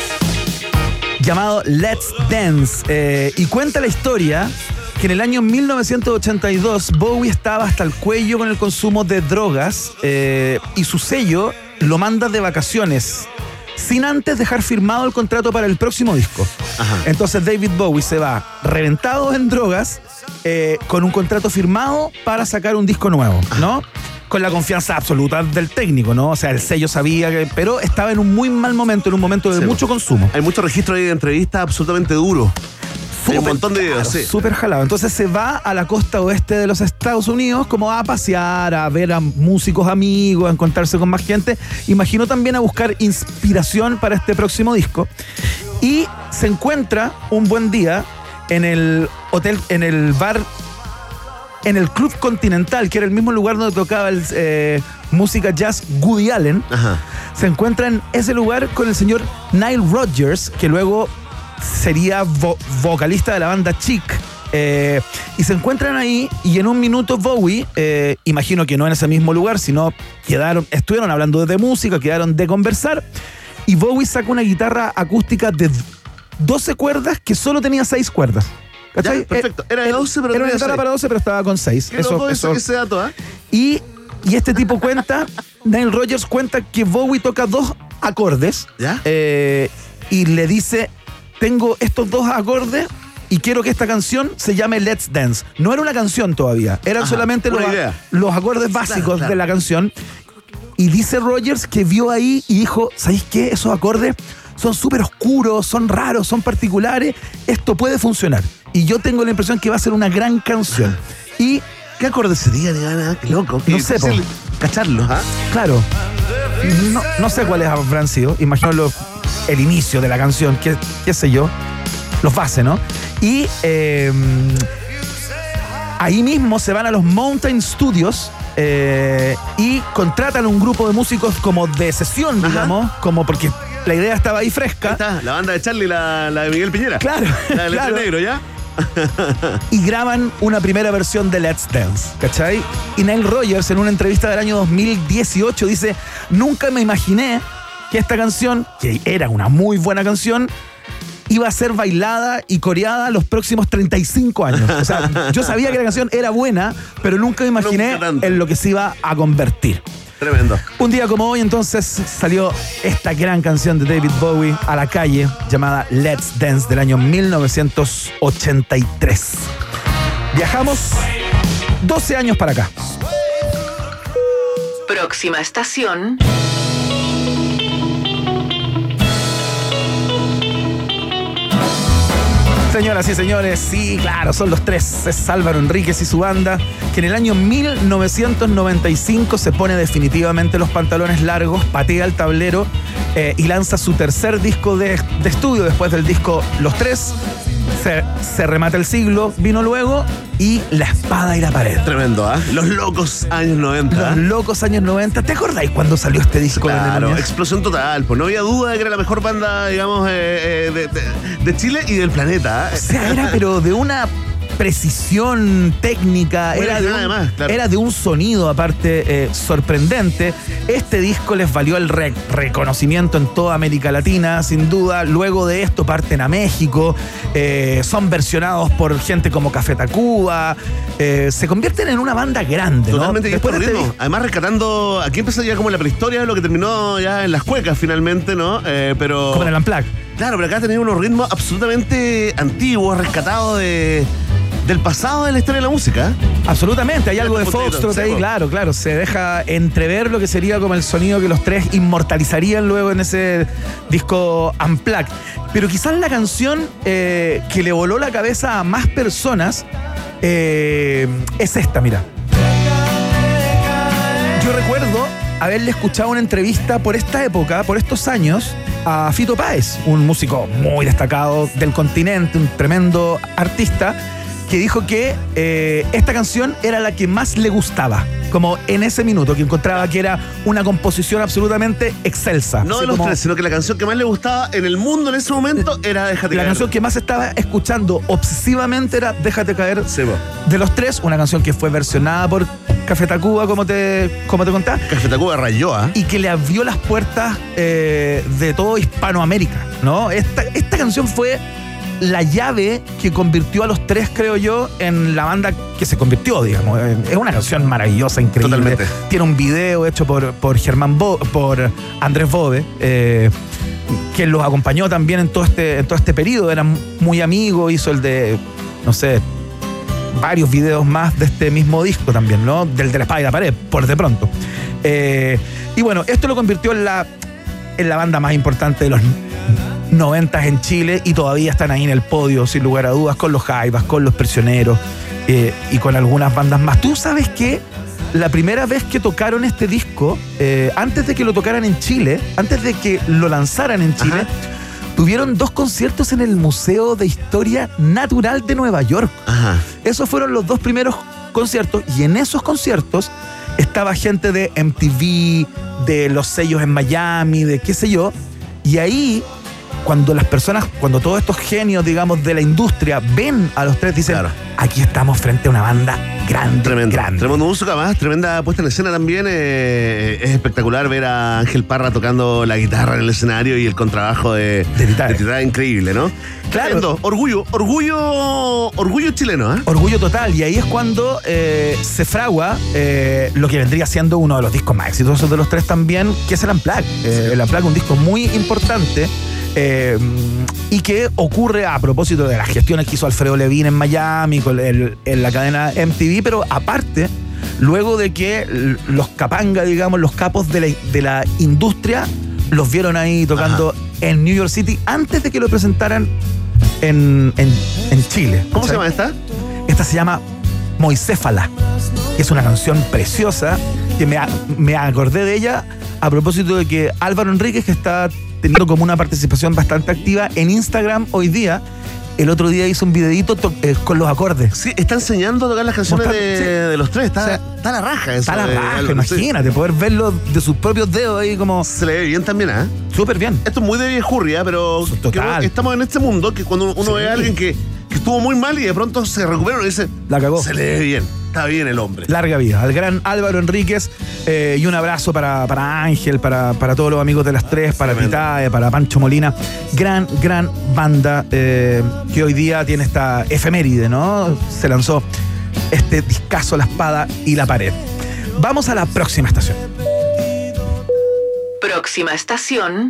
llamado Let's Dance y cuenta la historia que en el año 1982 Bowie estaba hasta el cuello con el consumo de drogas y su sello lo manda de vacaciones sin antes dejar firmado el contrato para el próximo disco. Ajá. Entonces David Bowie se va reventado en drogas con un contrato firmado para sacar un disco nuevo, ¿no? Con la confianza absoluta del técnico, ¿no? O sea, el sello sabía que... Pero estaba en un muy mal momento, en un momento de mucho consumo. Hay mucho registro ahí de entrevistas absolutamente duro. Hay un montón de videos, sí. Súper jalado. Entonces se va a la costa oeste de los Estados Unidos como a pasear, a ver a músicos amigos, a encontrarse con más gente. Imagino también a buscar inspiración para este próximo disco. Y se encuentra un buen día en el hotel, en el bar, en el Club Continental, que era el mismo lugar donde tocaba música jazz Woody Allen. Ajá. Se encuentra en ese lugar con el señor Nile Rodgers, que luego sería vocalista de la banda Chic, y se encuentran ahí y en un minuto Bowie, imagino que no en ese mismo lugar, sino estuvieron hablando de música, quedaron de conversar y Bowie saca una guitarra acústica de 12 cuerdas que solo tenía 6 cuerdas. ¿Cachai? Ya, perfecto. Era de 12, pero era una guitarra para 12, pero estaba con 6. Ese dato, ¿eh? Y este tipo cuenta, Nile Rodgers cuenta que Bowie toca 2 acordes. ¿Ya? Y le dice: tengo estos 2 acordes y quiero que esta canción se llame Let's Dance. No era una canción todavía, eran solamente los acordes básicos de la canción. Y dice Rodgers que vio ahí y dijo: ¿sabéis qué? Esos acordes son súper oscuros, son raros, son particulares. Esto puede funcionar. Y yo tengo la impresión que va a ser una gran canción. Y ¿qué acordes serían, Ivana? Qué loco. No sé, cacharlos, ¿ah? Claro. No sé cuáles habrán sido. Imagino el inicio de la canción, qué sé yo, los bases, ¿no? Y ahí mismo se van a los Mountain Studios y contratan un grupo de músicos como de sesión, digamos, como porque la idea estaba ahí fresca. Ahí está, la banda de Charlie, la de Miguel Piñera. Claro. La del claro. negro, ¿ya? Y graban una primera versión de Let's Dance, ¿cachai? Y Nile Rodgers en una entrevista del año 2018 dice: nunca me imaginé que esta canción, que era una muy buena canción, iba a ser bailada y coreada los próximos 35 años. O sea, yo sabía que la canción era buena, pero nunca me imaginé en lo que se iba a convertir. Tremendo. Un día como hoy, entonces, salió esta gran canción de David Bowie a la calle, llamada Let's Dance, del año 1983. Viajamos 12 años para acá. Próxima estación. Señoras y señores, sí, claro, son los 3. Es Álvaro Enríquez y su banda, que en el año 1995 se pone definitivamente los pantalones largos, patea el tablero y lanza su tercer disco de estudio después del disco Los Tres. Se remata el siglo, vino luego, y La Espada y la Pared. Tremendo, ¿ah? Los locos años 90. Los locos años 90. ¿Te acordáis cuando salió este disco? Claro, explosión total. Pues no había duda de que era la mejor banda, digamos, de Chile y del planeta. O sea, era pero de una precisión técnica, era de un sonido aparte sorprendente. Este disco les valió el reconocimiento en toda América Latina, sin duda. Luego de esto parten a México, son versionados por gente como Café Tacuba, se convierten en una banda grande, ¿no? Totalmente. Después de ritmo. Además rescatando, aquí empezó ya como la prehistoria, lo que terminó ya en las cuecas finalmente, ¿no? Pero como en el Unplugged. Claro, pero acá tenía unos ritmos absolutamente antiguos, rescatados de del pasado de la historia de la música. Absolutamente, hay algo de Un poquito, Foxtrot sí, ahí, po. claro. Se deja entrever lo que sería como el sonido que los tres inmortalizarían luego en ese disco Unplugged. Pero quizás la canción que le voló la cabeza a más personas es esta, mira. Yo recuerdo haberle escuchado una entrevista por esta época, por estos años, a Fito Páez, un músico muy destacado del continente, un tremendo artista, que dijo que esta canción era la que más le gustaba, como en ese minuto, que encontraba que era una composición absolutamente excelsa. No Así de los como tres, sino que la canción que más le gustaba en el mundo en ese momento era Déjate la caer. canción que más estaba escuchando obsesivamente era Déjate caer. Sí, po. De los tres, una canción que fue versionada por Café Tacuba, como te contaba, Café Tacuba rayó, ¿ah? y que le abrió las puertas de todo Hispanoamérica, ¿no? Esta canción fue la llave que convirtió a los tres, creo yo, en la banda que se convirtió, digamos. Es una canción maravillosa, increíble. Totalmente. Tiene un video hecho por por Andrés Bode, que los acompañó también en todo este periodo. Eran muy amigos, hizo el de, no sé, varios videos más de este mismo disco también, ¿no? Del de la espada y la pared, por de pronto. Y bueno, esto lo convirtió en la banda más importante de los 90 en Chile, y todavía están ahí en el podio, sin lugar a dudas, con los Jaivas, con los Prisioneros y con algunas bandas más. ¿Tú sabes que la primera vez que tocaron este disco, antes de que lo tocaran en Chile, antes de que lo lanzaran en Chile, tuvieron 2 conciertos en el Museo de Historia Natural de Nueva York? Ajá. Esos fueron los 2 primeros conciertos, y en esos conciertos estaba gente de MTV, de los sellos en Miami, de qué sé yo, y ahí cuando las personas, cuando todos estos genios, digamos, de la industria ven a los tres, dicen, aquí estamos frente a una banda grande, grande. Tremendo música más, tremenda puesta en escena también. Es espectacular ver a Ángel Parra tocando la guitarra en el escenario y el contrabajo de Titae, increíble, ¿no? Claro. Tremendo. Orgullo chileno, ¿eh? Orgullo total, y ahí es cuando se fragua lo que vendría siendo uno de los discos más exitosos de los tres también, que es el Unplugged. El Unplugged, un disco muy importante, y que ocurre a propósito de las gestiones que hizo Alfredo Levine en Miami, en la cadena MTV, pero aparte, luego de que los capanga, digamos, los capos de la industria, los vieron ahí tocando en New York City antes de que lo presentaran en Chile. ¿Cómo se llama esta? Esta se llama Moicéfala, que es una canción preciosa, que me acordé de ella a propósito de que Álvaro Enríquez, que está teniendo como una participación bastante activa en Instagram hoy día, el otro día hizo un videíto con los acordes. Sí, está enseñando a tocar las canciones de los tres. Está la raja eso. Está la raja, imagínate, poder verlo de sus propios dedos ahí como... Se le ve bien también, ¿eh? Súper bien. Esto es muy de viejurria, pero estamos en este mundo que cuando uno ve a alguien que estuvo muy mal y de pronto se recupera y dice, la cagó. Se le ve bien. Está bien el hombre. Larga vida al gran Álvaro Enríquez, y un abrazo para Ángel, para todos los amigos de las tres, para Titae, para Pancho Molina. Gran banda que hoy día tiene esta efeméride, ¿no? Se lanzó este discazo, La espada y la pared. Vamos a la próxima estación. Próxima estación.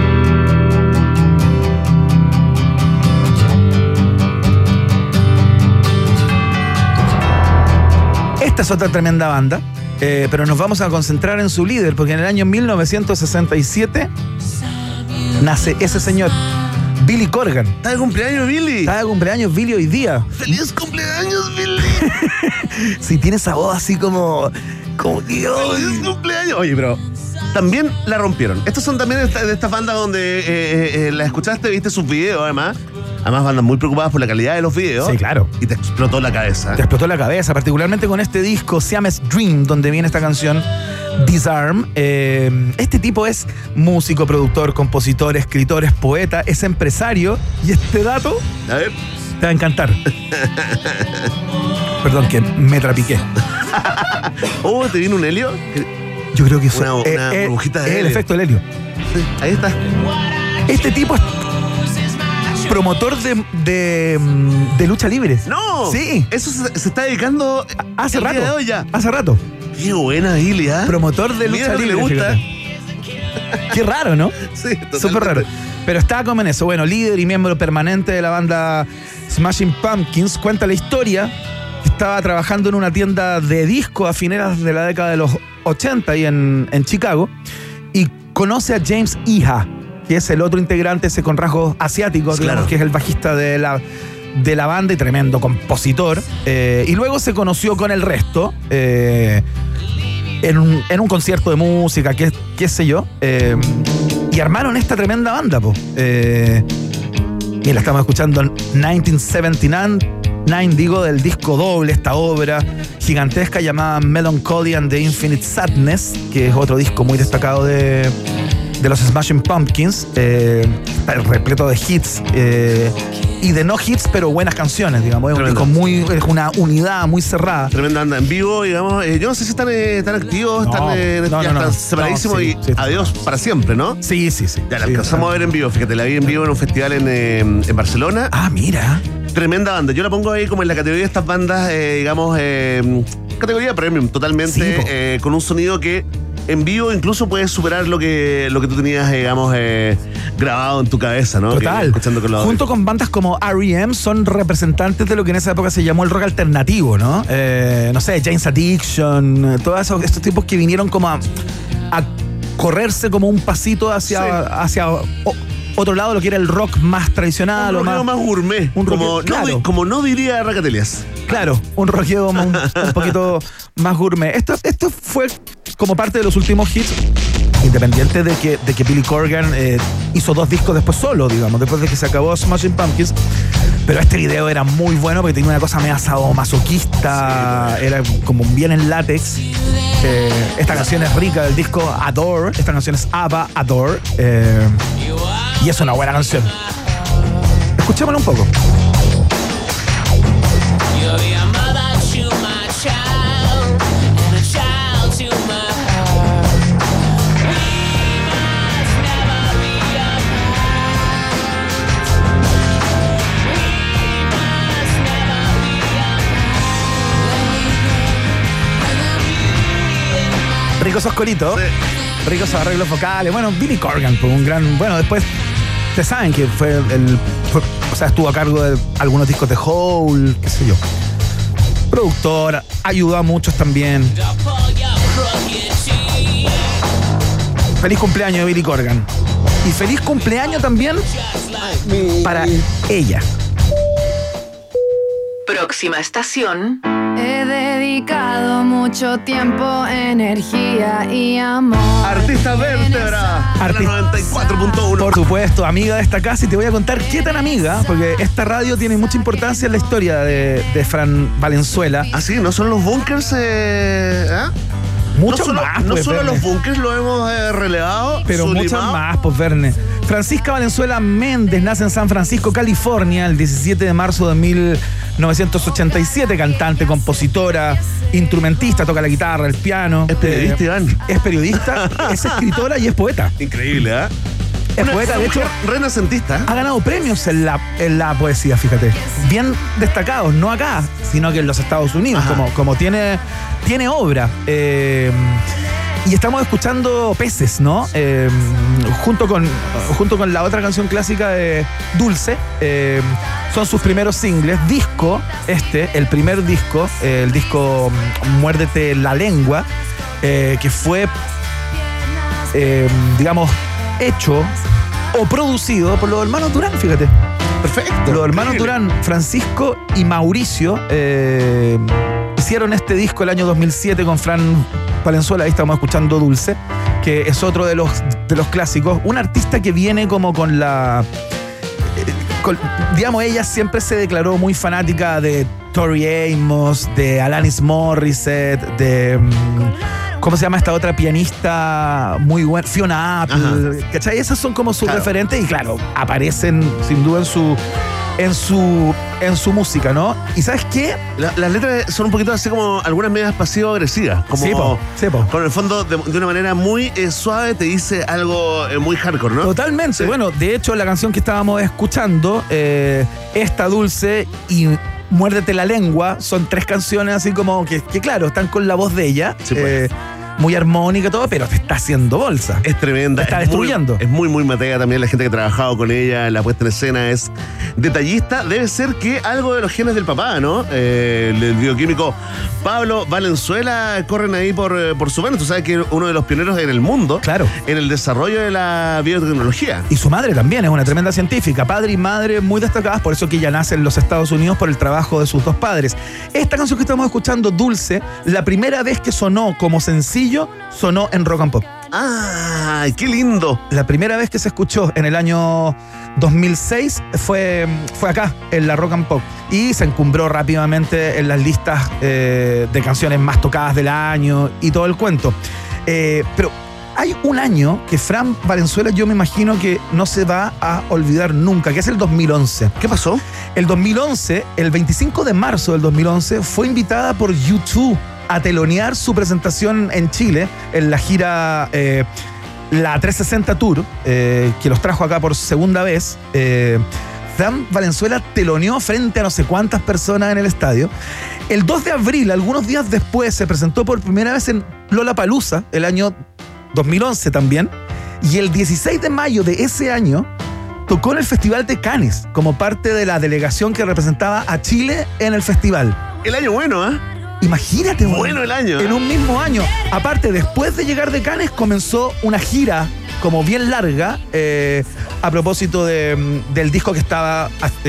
Esta es otra tremenda banda, pero nos vamos a concentrar en su líder, porque en el año 1967 nace ese señor, Billy Corgan. ¿Está de cumpleaños, Billy? Está de cumpleaños, Billy, hoy día. ¡Feliz cumpleaños, Billy! Si tiene esa voz así como ¡feliz cumpleaños! Oye, pero también la rompieron. Estos son también de estas bandas donde la escuchaste, viste sus videos, además bandas muy preocupadas por la calidad de los videos. Sí, claro. Y te explotó la cabeza. Te explotó la cabeza, particularmente con este disco, Siamese Dream, donde viene esta canción, Disarm. Este tipo es músico, productor, compositor, escritor, es poeta, es empresario, y este dato a ver, te va a encantar. Perdón, que me trapiqué. Oh, ¿te vino un helio? Yo creo que es una burbujita de el helio. efecto del helio. Sí, ahí está. Este tipo es promotor de lucha libre. ¡No! Sí. Eso se está dedicando hace el rato. día de hoy ya. Hace rato. Qué buena, Billy, ¿eh? Promotor de lucha libre. Le gusta. Qué raro, ¿no? Sí, totalmente. Súper raro. Pero está como en eso. Bueno, líder y miembro permanente de la banda Smashing Pumpkins, cuenta la historia que estaba trabajando en una tienda de disco a finales de la década de los 80 ahí en Chicago, y conoce a James Iha, que es el otro integrante ese con rasgos asiáticos, Claro. digamos, que es el bajista de la banda y tremendo compositor. Y luego se conoció con el resto en un concierto de música, qué sé yo, y armaron esta tremenda banda, po. Y la estamos escuchando en 1979, digo, del disco doble, esta obra gigantesca llamada Melancholy and the Infinite Sadness, que es otro disco muy destacado de los Smashing Pumpkins, está repleto de hits y de no hits, pero buenas canciones, digamos. Es un disco es una unidad muy cerrada. Tremenda banda en vivo, digamos. Yo no sé si están activos, están separadísimos sí, y adiós para siempre, ¿no? Sí. Ya la alcanzamos a ver en vivo, fíjate, la vi en vivo en un festival en Barcelona. Ah, mira. Tremenda banda. Yo la pongo ahí como en la categoría de estas bandas, digamos, categoría premium, totalmente, con un sonido que en vivo incluso puedes superar lo que tú tenías, digamos, grabado en tu cabeza, ¿no? Total. Escuchando con los Junto con bandas como R.E.M. son representantes de lo que en esa época se llamó el rock alternativo, ¿no? No sé, Jane's Addiction, todos estos tipos que vinieron como a correrse como un pasito hacia otro lado, lo que era el rock más tradicional. Un rockeo más gourmet, como no diría Racatelias. Claro, un rockeo un poquito más gourmet. Esto fue como parte de los últimos hits, independiente de que Billy Corgan hizo 2 discos después solo, digamos, después de que se acabó Smashing Pumpkins. Pero este video era muy bueno porque tenía una cosa medio sadomasoquista, era como bien en látex. Esta canción es rica del disco Adore, esta canción es ABBA Adore, y es una buena canción. Escuchémosla un poco. Ricos esos coritos, ricos arreglos vocales. Bueno, Billy Corgan, pues un gran. Bueno, después ustedes saben que estuvo a cargo de algunos discos de Hole, qué sé yo. Productor, ayudó a muchos también. Feliz cumpleaños de Billy Corgan. Y feliz cumpleaños también para ella. Próxima estación. He dedicado mucho tiempo, energía y amor. Artista Vértebra, Artista 94.1. Por supuesto, amiga de esta casa, y te voy a contar qué tan amiga, porque esta radio tiene mucha importancia en la historia de Fran Valenzuela. Ah, sí, no son los bunkers, Mucho más. No pues, solo Verne. los bunkers lo hemos relevado, pero muchas sublimado. más, pues, Verne. Francisca Valenzuela Méndez nace en San Francisco, California, el 17 de marzo de 1987, cantante, compositora, instrumentista, toca la guitarra, el piano. Es periodista, Iván. Es periodista, es escritora y es poeta. Increíble, ¿eh? Es poeta, de hecho, renacentista. Ha ganado premios en la poesía, fíjate. Bien destacados, no acá, sino que en los Estados Unidos, como tiene obra. Y estamos escuchando Peces, ¿no? Junto con la otra canción clásica de Dulce. Son sus primeros singles. Disco, el primer disco, el disco Muérdete la Lengua, que fue, digamos, hecho o producido por los hermanos Durán, fíjate. Perfecto. Los hermanos Durán, Francisco y Mauricio, hicieron este disco el año 2007 con Fran Valenzuela. Ahí estamos escuchando Dulce, que es otro de los clásicos. Un artista que viene como con la... digamos, ella siempre se declaró muy fanática de Tori Amos, de Alanis Morissette, de... ¿cómo se llama esta otra pianista muy buena? Fiona Apple. ¿Cachai? Esas son como sus referentes y claro, aparecen sin duda en su música, ¿no? ¿Y sabes qué? Las letras son un poquito así como algunas medias pasivo-agresivas. Como Sí, po. Con el fondo de una manera muy suave te dice algo muy hardcore, ¿no? Totalmente. Sí. Bueno, de hecho, la canción que estábamos escuchando, esta Dulce y Muérdete la Lengua, son 3 canciones así como que claro, están con la voz de ella. Sí, pues. muy armónica y todo, pero te está haciendo bolsa. Es tremenda. Te está destruyendo. Es muy, muy Matea también. La gente que ha trabajado con ella, la puesta en escena es detallista. Debe ser que algo de los genes del papá, ¿no? El bioquímico Pablo Valenzuela corren ahí por su mano. Tú sabes que es uno de los pioneros en el mundo. Claro. En el desarrollo de la biotecnología. Y su madre también es una tremenda científica. Padre y madre muy destacadas, por eso que ella nace en los Estados Unidos por el trabajo de sus dos padres. Esta canción que estamos escuchando, Dulce, la primera vez que sonó como sencillo, sonó en Rock and Pop. ¡Ah, qué lindo! La primera vez que se escuchó en el año 2006 fue acá, en la Rock and Pop. Y se encumbró rápidamente en las listas de canciones más tocadas del año y todo el cuento. Pero hay un año que Fran Valenzuela, yo me imagino que no se va a olvidar nunca, que es el 2011. ¿Qué pasó? El 2011, el 25 de marzo del 2011, fue invitada por U2 a telonear su presentación en Chile, en la gira la 360 Tour, que los trajo acá por segunda vez. Fran Valenzuela teloneó frente a no sé cuántas personas en el estadio. El 2 de abril, algunos días después, se presentó por primera vez en Lollapalooza, el año 2011 también. Y el 16 de mayo de ese año tocó en el Festival de Cannes como parte de la delegación que representaba a Chile en el festival. El año bueno, ¿eh? Imagínate, bueno el año. En un mismo año. Aparte, después de llegar de Cannes, comenzó una gira como bien larga a propósito del disco que estaba,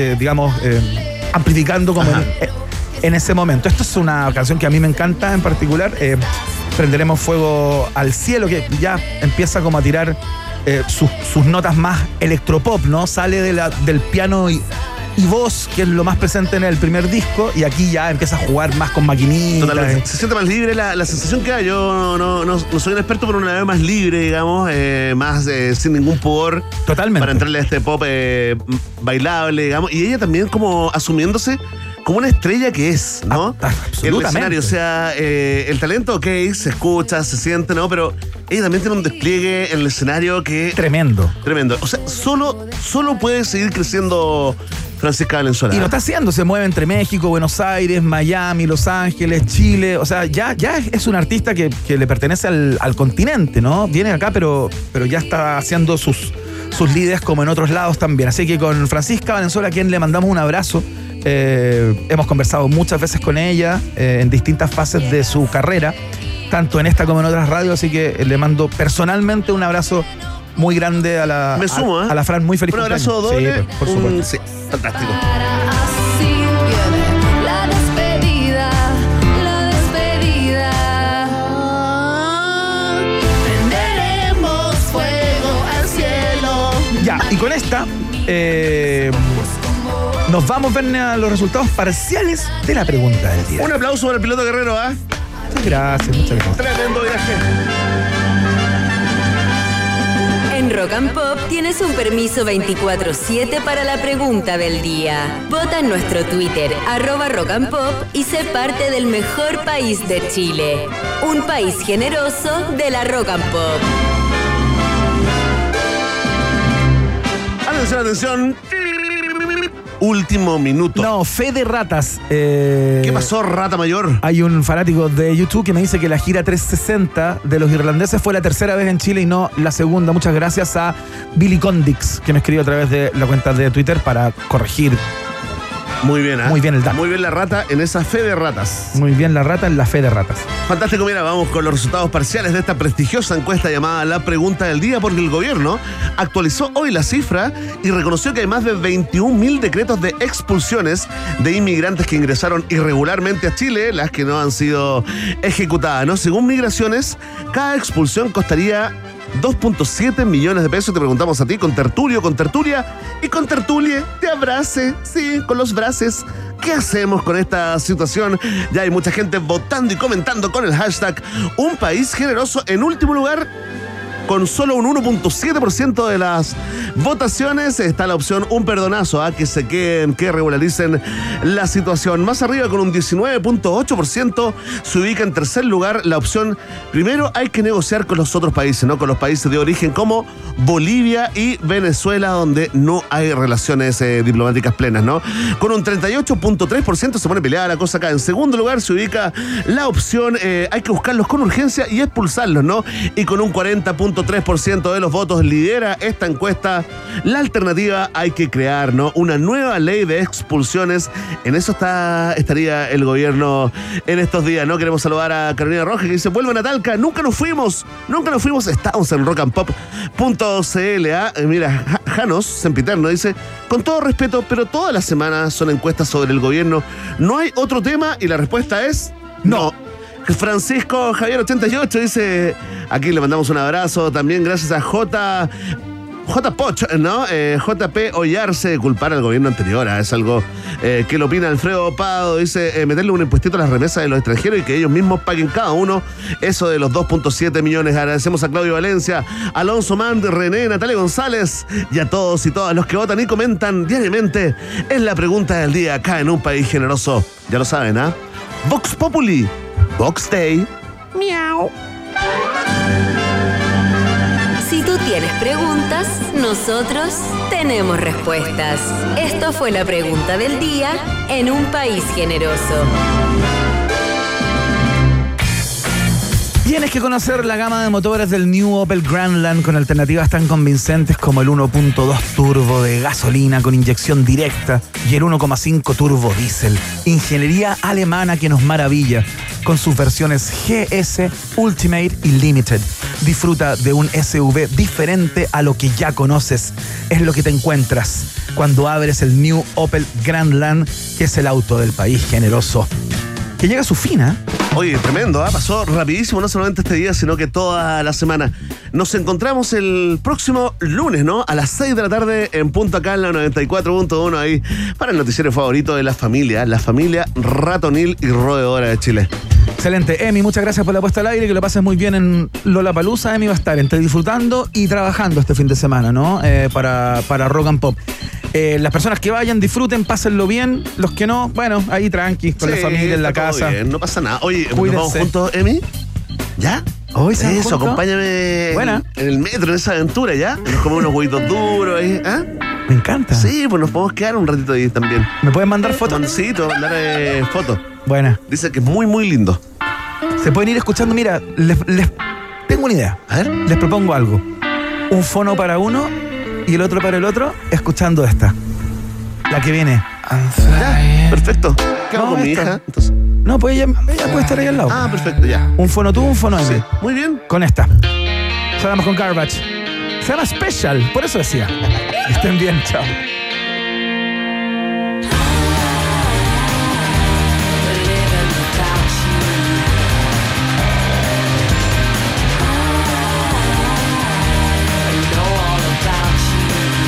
amplificando como en ese momento. Esto es una canción que a mí me encanta en particular. Prenderemos fuego al cielo, que ya empieza como a tirar sus notas más electropop, ¿no? Sale del piano y voz, que es lo más presente en el primer disco, y aquí ya empieza a jugar más con maquinitas. Totalmente. Se siente más libre la sensación que hay. Yo no soy un experto, pero una vez más libre, digamos, más sin ningún pudor. Totalmente. Para entrarle a este pop bailable, digamos. Y ella también como asumiéndose como una estrella que es, ¿no? Absolutamente. En el escenario, o sea, el talento, ok, se escucha, se siente, ¿no? Pero ella también tiene un despliegue en el escenario que... Tremendo. O sea, solo puede seguir creciendo Francisca Valenzuela. Y lo está haciendo, se mueve entre México, Buenos Aires, Miami, Los Ángeles, Chile. O sea, ya es un artista que le pertenece al continente, ¿no? Viene acá, pero ya está haciendo sus líderes como en otros lados también. Así que con Francisca Valenzuela, a quien le mandamos un abrazo. Hemos conversado muchas veces con ella en distintas fases de su carrera, tanto en esta como en otras radios, así que le mando personalmente un abrazo muy grande a la Fran, muy feliz cumpleaños. Un abrazo doble. Sí, por supuesto. Sí, fantástico. Así viene la despedida, la despedida. Prenderemos fuego al cielo. Ya, y con esta nos vamos a ver a los resultados parciales de la pregunta del día. Un aplauso para el piloto Guerrero, ¿ah? Muchas gracias. Tremendo viaje. En Rock and Pop tienes un permiso 24/7 para la pregunta del día. Vota en nuestro Twitter, @rockandpop, y sé parte del mejor país de Chile. Un país generoso de la Rock and Pop. Atención. Último minuto. No, fe de ratas. ¿Qué pasó, rata mayor? Hay un fanático de YouTube que me dice que la gira 360 de los irlandeses fue la tercera vez en Chile y no la segunda. Muchas gracias a Billy Condix, que me escribió a través de la cuenta de Twitter para corregir. Muy bien, ¿eh? Muy bien el dato. Muy bien la rata en esa fe de ratas. Muy bien la rata en la fe de ratas. Fantástico, mira, vamos con los resultados parciales de esta prestigiosa encuesta llamada La Pregunta del Día, porque el gobierno actualizó hoy la cifra y reconoció que hay más de 21.000 decretos de expulsiones de inmigrantes que ingresaron irregularmente a Chile, las que no han sido ejecutadas, ¿no? Según Migraciones, cada expulsión costaría 2.7 millones de pesos. Te preguntamos a ti, con tertulia y con tertulie, te abrace, sí, con los braces. ¿Qué hacemos con esta situación? Ya hay mucha gente votando y comentando con el hashtag Un País Generoso. En último lugar, Con solo un 1.7% de las votaciones está la opción un perdonazo, que se queden, que regularicen la situación. Más arriba, con un 19.8%, se ubica en tercer lugar la opción primero hay que negociar con los otros países, ¿no? Con los países de origen como Bolivia y Venezuela, donde no hay relaciones diplomáticas plenas, ¿no? Con un 38.3% se pone peleada la cosa acá. En segundo lugar se ubica la opción hay que buscarlos con urgencia y expulsarlos, ¿no? Y con un 40.3% de los votos lidera esta encuesta la alternativa hay que crear, ¿no? Una nueva ley de expulsiones. En eso estaría el gobierno en estos días, ¿no? Queremos saludar a Carolina Rojas, que dice: vuelvan a Talca, nunca nos fuimos, estamos en rockandpop.cl. Mira, Janos Sempiterno dice: con todo respeto, pero todas las semanas son encuestas sobre el gobierno, ¿no hay otro tema? Y la respuesta es no. Francisco Javier 88 dice, aquí le mandamos un abrazo, también gracias a J. Poch, ¿no? JP Ollarse de culpar al gobierno anterior. Es algo que lo opina Alfredo Pado. Dice, meterle un impuestito a las remesas de los extranjeros y que ellos mismos paguen cada uno eso de los 2.7 millones. Agradecemos a Claudio Valencia, Alonso Mand, René, Natalia González y a todos y todas los que votan y comentan diariamente. Es la pregunta del día acá en Un País Generoso. Ya lo saben, ¿ah? Vox Populi, Vox Day. Miau. Si tú tienes preguntas, nosotros tenemos respuestas. Esto fue la pregunta del día en Un País Generoso. Tienes que conocer la gama de motores del New Opel Grandland con alternativas tan convincentes como el 1.2 turbo de gasolina con inyección directa y el 1.5 turbo diésel. Ingeniería alemana que nos maravilla con sus versiones GS, Ultimate y Limited. Disfruta de un SUV diferente a lo que ya conoces. Es lo que te encuentras cuando abres el New Opel Grandland, que es el auto del país generoso. Que llega a su fin, ¿eh? Oye, tremendo, pasó rapidísimo, no solamente este día, sino que toda la semana. Nos encontramos el próximo lunes, ¿no? A las 6 de la tarde en punto acá en la 94.1 ahí para el noticiero favorito de la familia ratonil y roedora de Chile. Excelente. Emi, muchas gracias por la puesta al aire, que lo pases muy bien en Lollapalooza. Emi va a estar entre disfrutando y trabajando este fin de semana, ¿no? Para Rock and Pop. Las personas que vayan, disfruten, pásenlo bien. Los que no, bueno, ahí tranqui, con la familia en la casa. Bien, no pasa nada. Oye, cuídense. ¿nos vamos juntos, Emi? ¿Ya? Hoy se eso, acompáñame en el metro, en esa aventura, ¿ya? Nos comemos unos huevitos duros ahí, ¿ah? Me encanta. Sí, pues nos podemos quedar un ratito ahí también. ¿Me pueden mandar fotos? Sí, te voy a mandar fotos. Buena. Dice que es muy, muy lindo. Se pueden ir escuchando, mira, les tengo una idea. A ver. Les propongo algo. Un fono para uno y el otro para el otro, escuchando esta. La que viene. Ya, perfecto. ¿Qué hago con mi hija? Entonces. No, pues ella puede estar ahí al lado. Ah, perfecto, ya. Un fono tú, un fono sí. Emi. Muy bien. Con esta. Salgamos con Garbage. Se llama Special, por eso decía. Estén bien, chao.